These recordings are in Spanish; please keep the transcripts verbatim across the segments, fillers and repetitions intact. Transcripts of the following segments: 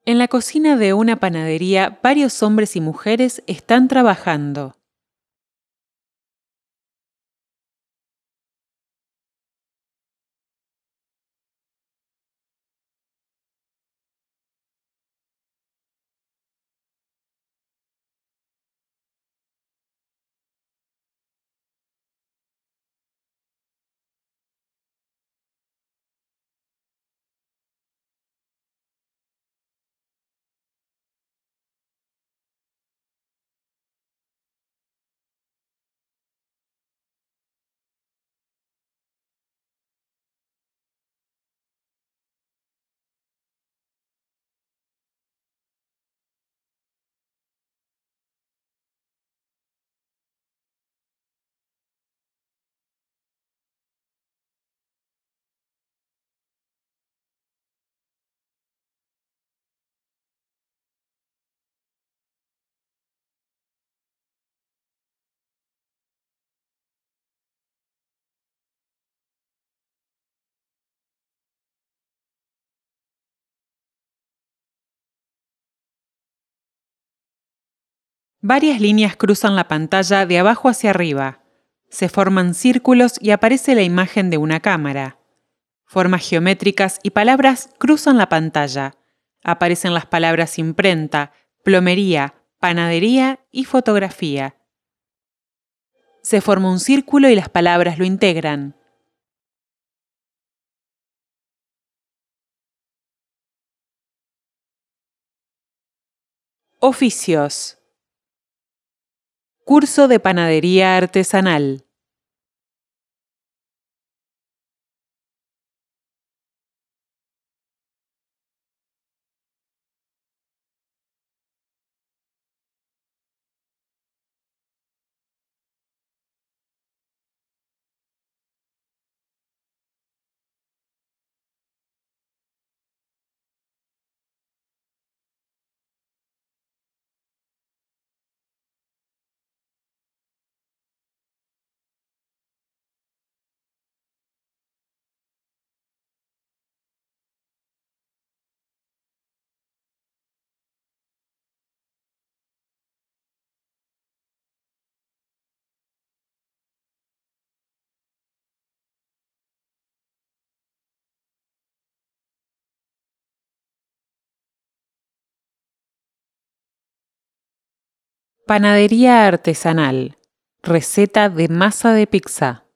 En la cocina de una panadería, varios hombres y mujeres están trabajando. Varias líneas cruzan la pantalla de abajo hacia arriba. Se forman círculos y aparece la imagen de una cámara. Formas geométricas y palabras cruzan la pantalla. Aparecen las palabras imprenta, plomería, panadería y fotografía. Se forma un círculo y las palabras lo integran. Oficios. Curso de panadería artesanal. Panadería artesanal. Receta de masa de pizza.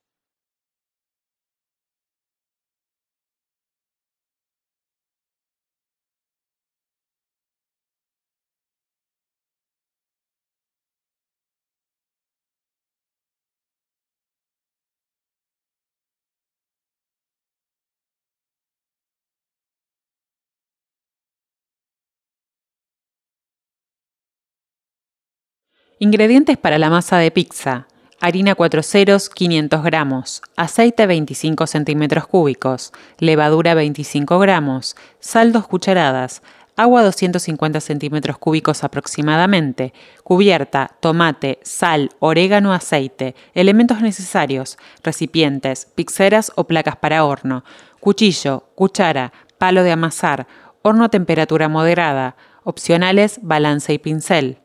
Ingredientes para la masa de pizza: harina cuatro ceros, quinientos gramos, aceite veinticinco centímetros cúbicos, levadura veinticinco gramos, sal dos cucharadas, agua doscientos cincuenta centímetros cúbicos aproximadamente, cubierta, tomate, sal, orégano, aceite, elementos necesarios, recipientes, pizzeras o placas para horno, cuchillo, cuchara, palo de amasar, horno a temperatura moderada, opcionales, balanza y pincel.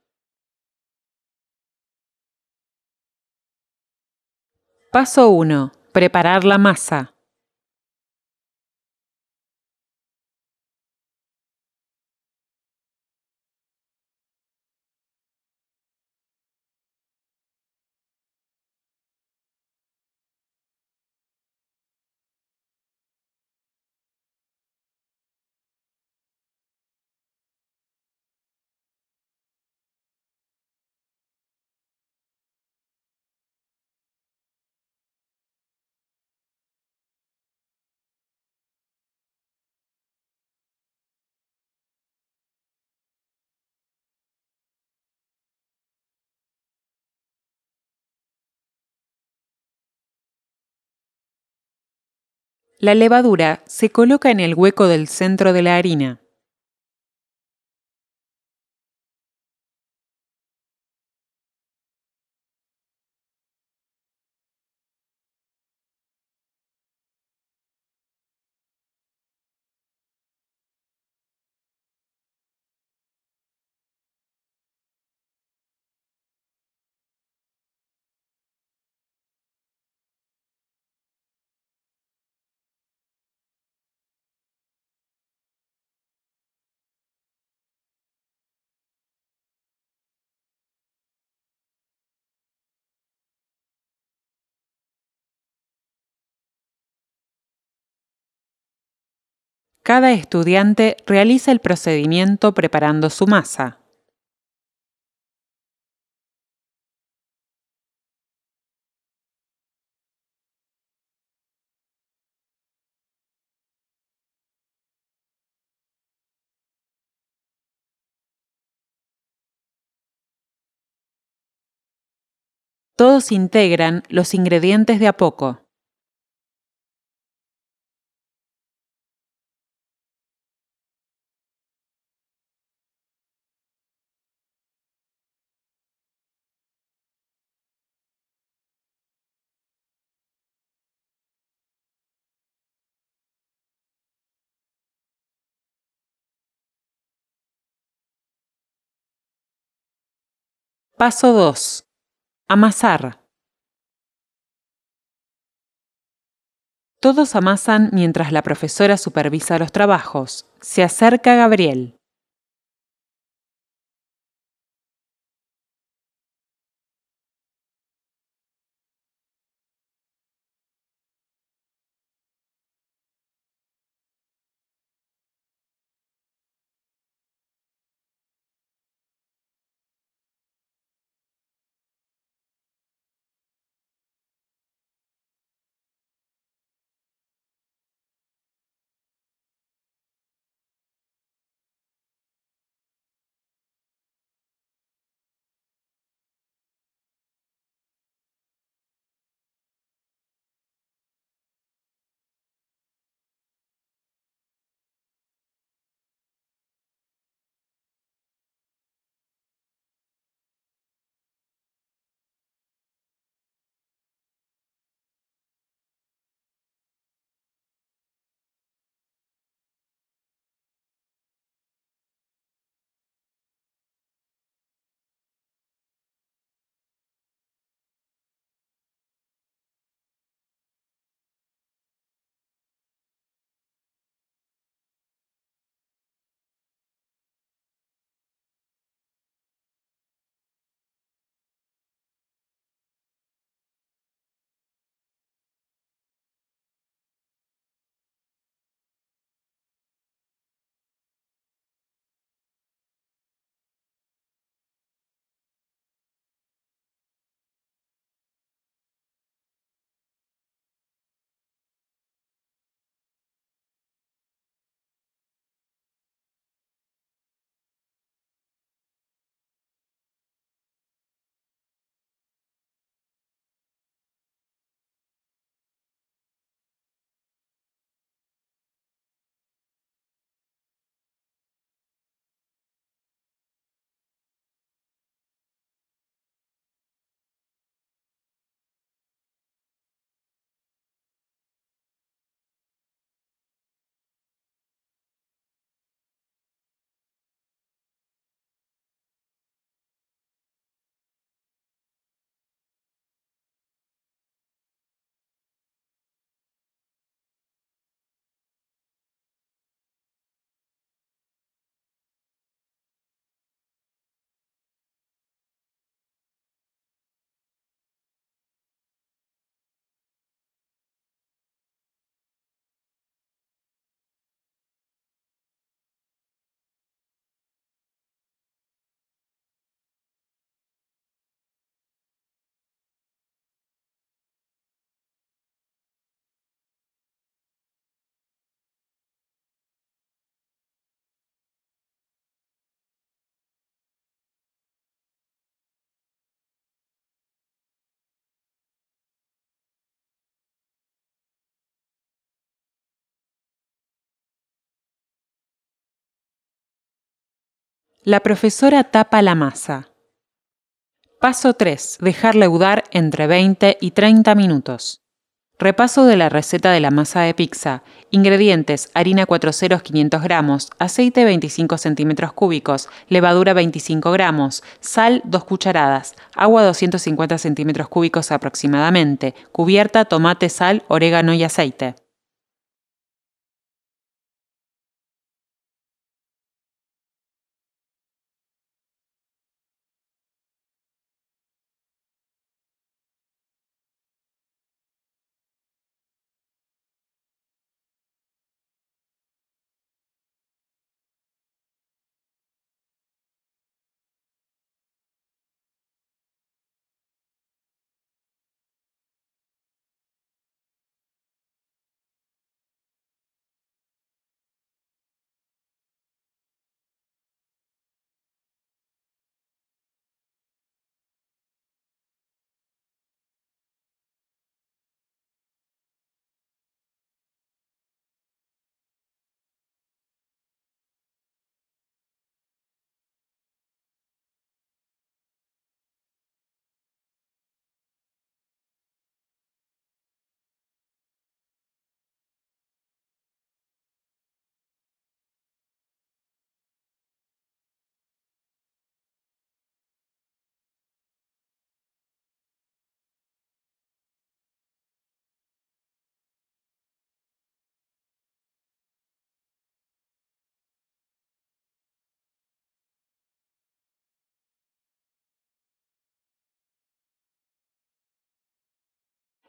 Paso uno. Preparar la masa. La levadura se coloca en el hueco del centro de la harina. Cada estudiante realiza el procedimiento preparando su masa. Todos integran los ingredientes de a poco. Paso dos. Amasar. Todos amasan mientras la profesora supervisa los trabajos. Se acerca Gabriel. La profesora tapa la masa. Paso tres. Dejar leudar entre veinte y treinta minutos. Repaso de la receta de la masa de pizza. Ingredientes: harina cuatro ceros quinientos gramos, aceite veinticinco centímetros cúbicos, levadura veinticinco gramos, sal dos cucharadas, agua doscientos cincuenta centímetros cúbicos aproximadamente, cubierta, tomate, sal, orégano y aceite.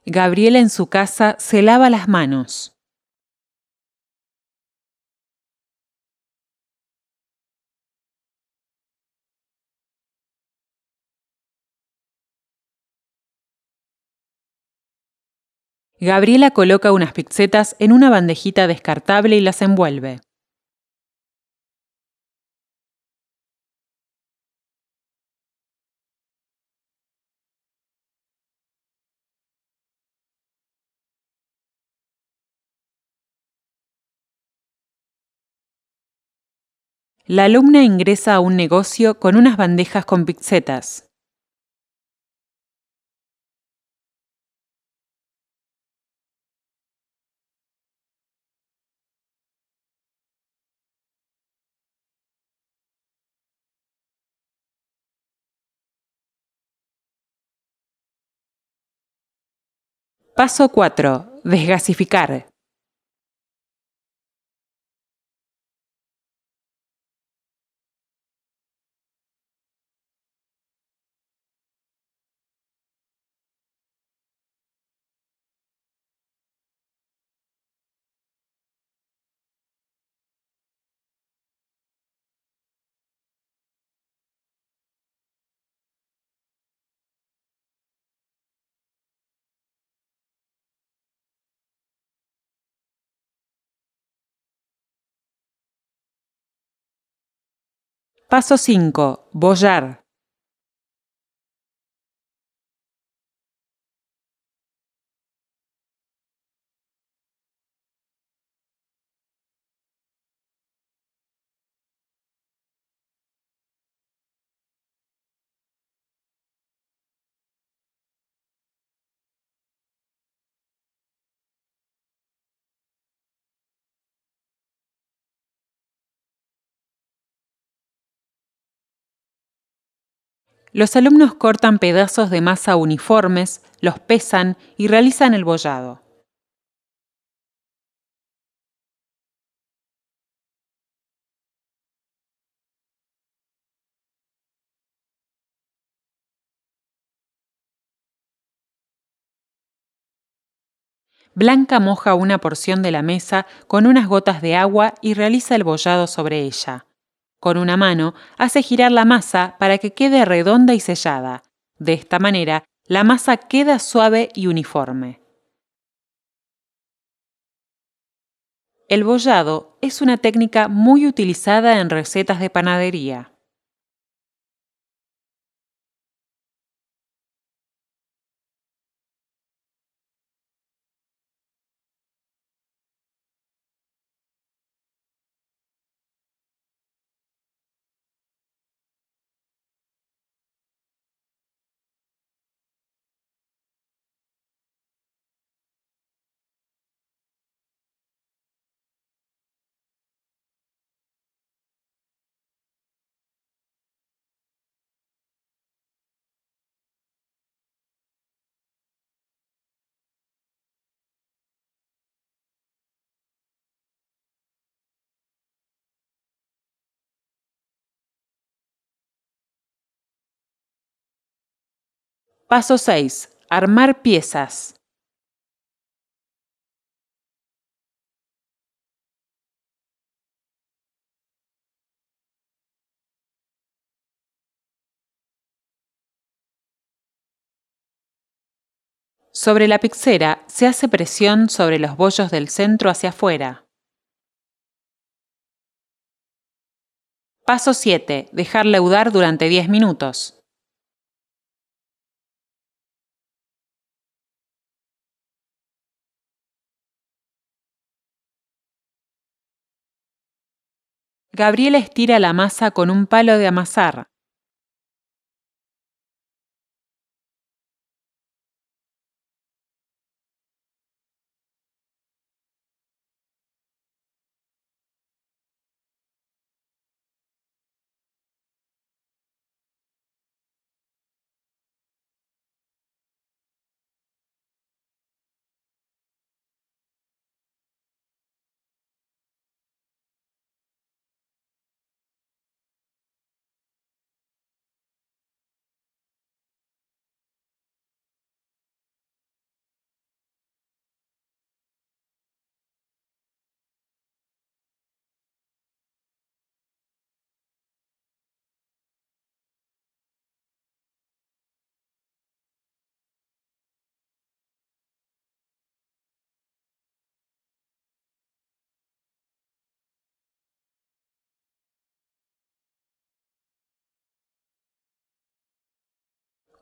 Gabriela en su casa se lava las manos. Gabriela coloca unas pizzetas en una bandejita descartable y las envuelve. La alumna ingresa a un negocio con unas bandejas con pizzetas. Paso cuatro. Desgasificar. Paso cinco. Bollar. Los alumnos cortan pedazos de masa uniformes, los pesan y realizan el bollado. Blanca moja una porción de la mesa con unas gotas de agua y realiza el bollado sobre ella. Con una mano hace girar la masa para que quede redonda y sellada. De esta manera, la masa queda suave y uniforme. El bollado es una técnica muy utilizada en recetas de panadería. Paso seis. Armar piezas. Sobre la pixera se hace presión sobre los bollos del centro hacia afuera. Paso siete. Dejar leudar durante diez minutos. Gabriela estira la masa con un palo de amasar.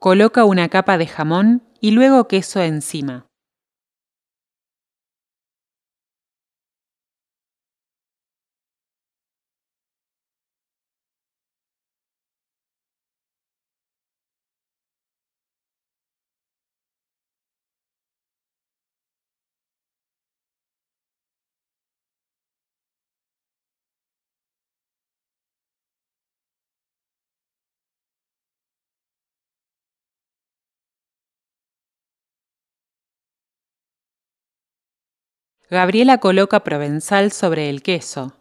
Coloca una capa de jamón y luego queso encima. Gabriela coloca provenzal sobre el queso.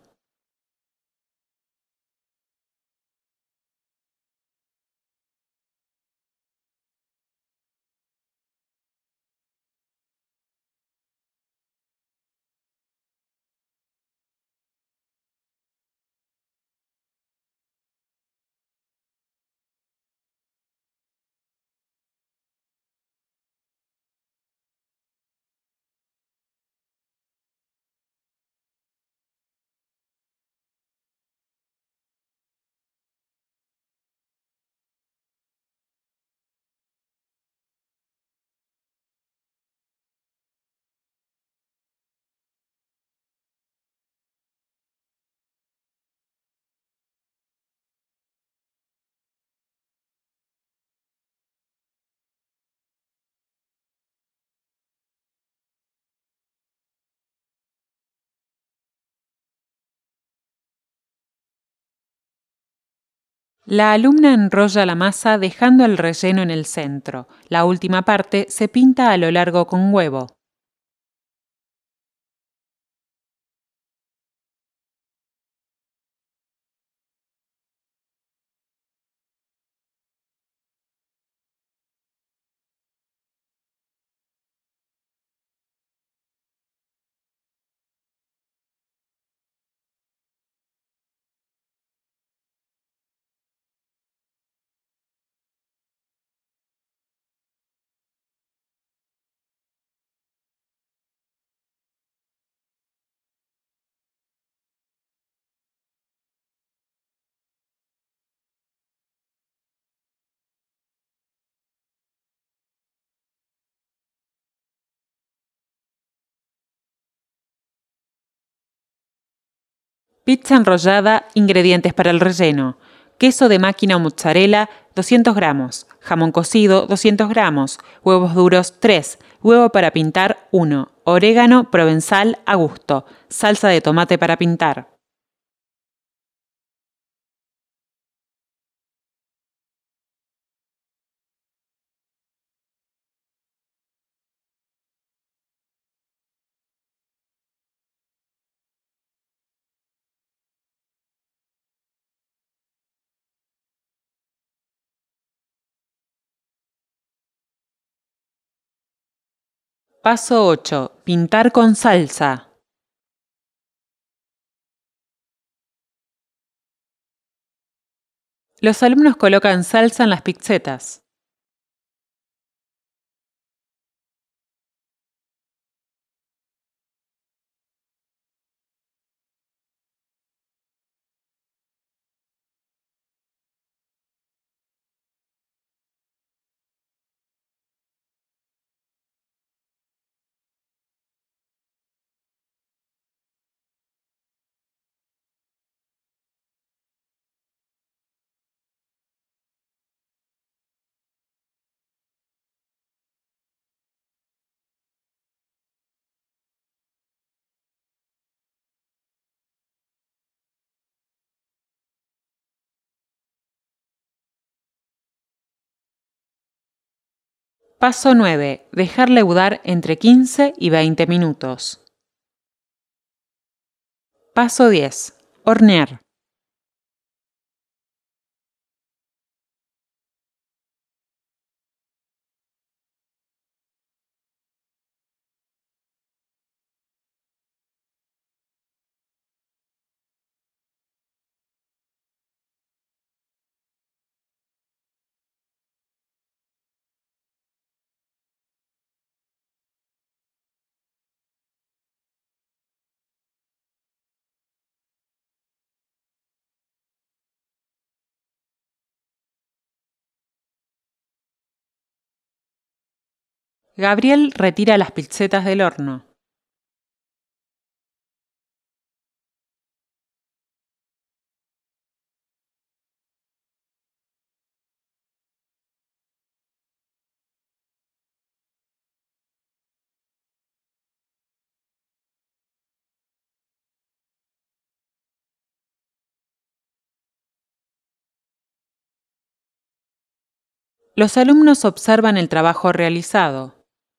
La alumna enrolla la masa dejando el relleno en el centro. La última parte se pinta a lo largo con huevo. Pizza enrollada, ingredientes para el relleno. Queso de máquina o mozzarella, doscientos gramos. Jamón cocido, doscientos gramos. Huevos duros, tres. Huevo para pintar, uno. Orégano, provenzal, a gusto. Salsa de tomate para pintar. Paso ocho. Pintar con salsa. Los alumnos colocan salsa en las pizzetas. Paso nueve. Dejar leudar entre quince y veinte minutos. Paso diez. Hornear. Gabriel retira las pizzetas del horno. Los alumnos observan el trabajo realizado.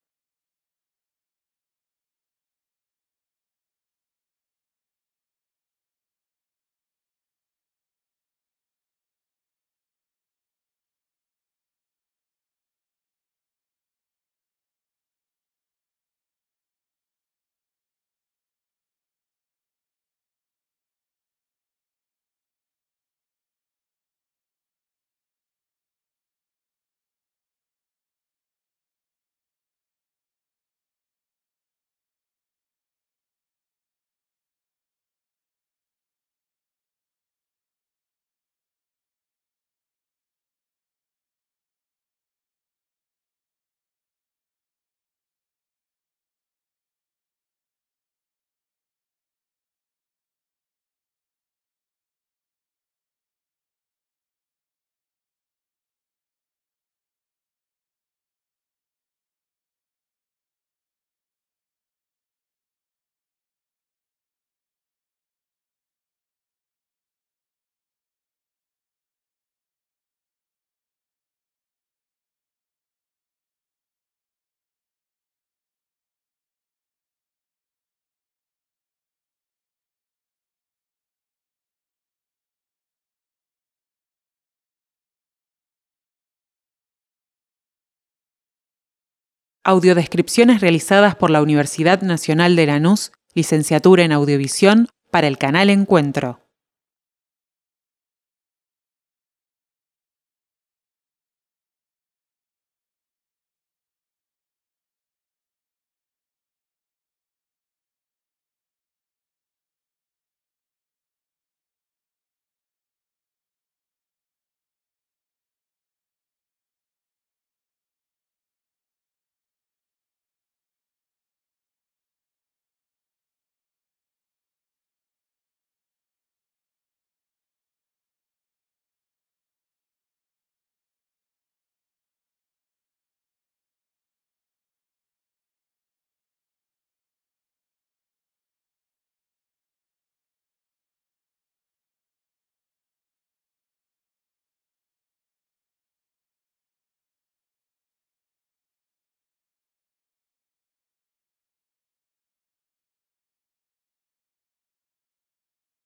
Audiodescripciones realizadas por la Universidad Nacional de Lanús, licenciatura en Audiovisión, para el canal Encuentro.